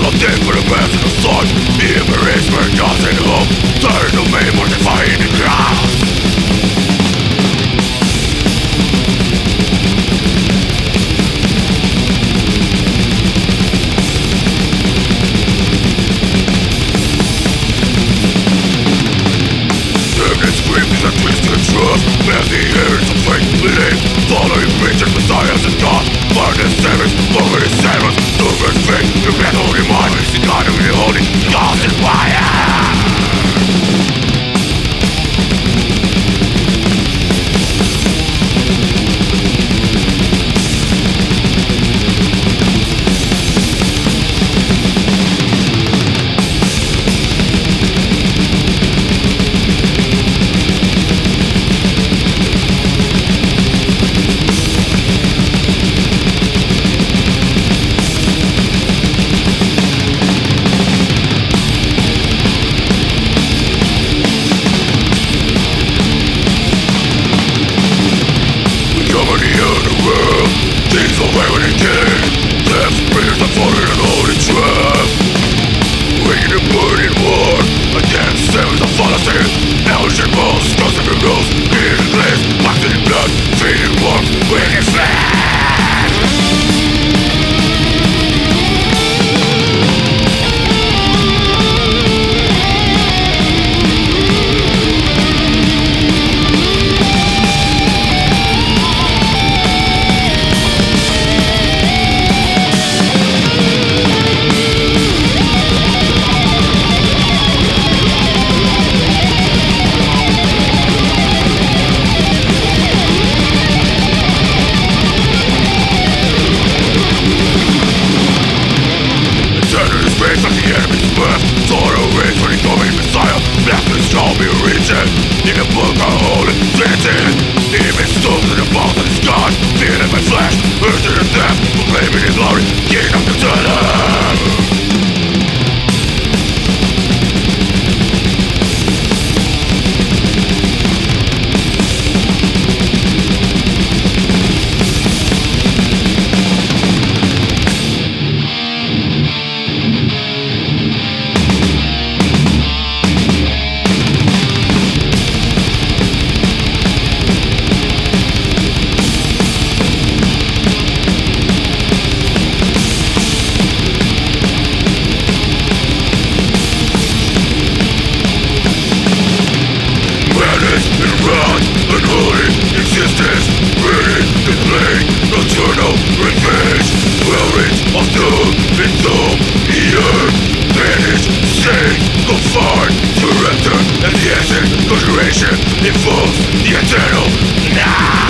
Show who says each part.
Speaker 1: Nothing for the best of the sun. Even is for nothing hope. Turn to me mortifying the grass. Every scream is a twisted truth. Man, the ears of fake belief. Following preachers, messiahs and gods. Furnace savage, over the servants. Super fake, the metal in mind. The God of the holy, lost in fire. Things are where they came. Left spirits are falling in holy trap. Waiting a burning war against sevens of fallacies. Elgin balls, crossing the rules. Clearing the glaze, boxing in blood. Feeding warmth, wicked flash. Shall be written in the book of holy written. Even stones in the vault of his God, feeling my flesh, urging the death, proclaiming his glory, king of the dead. Existence, ready to play, nocturnal revenge. Will reach of doom, in doom, the earth, vanish, stay, confined, surrender, and the essence, conjuration, invokes the eternal now.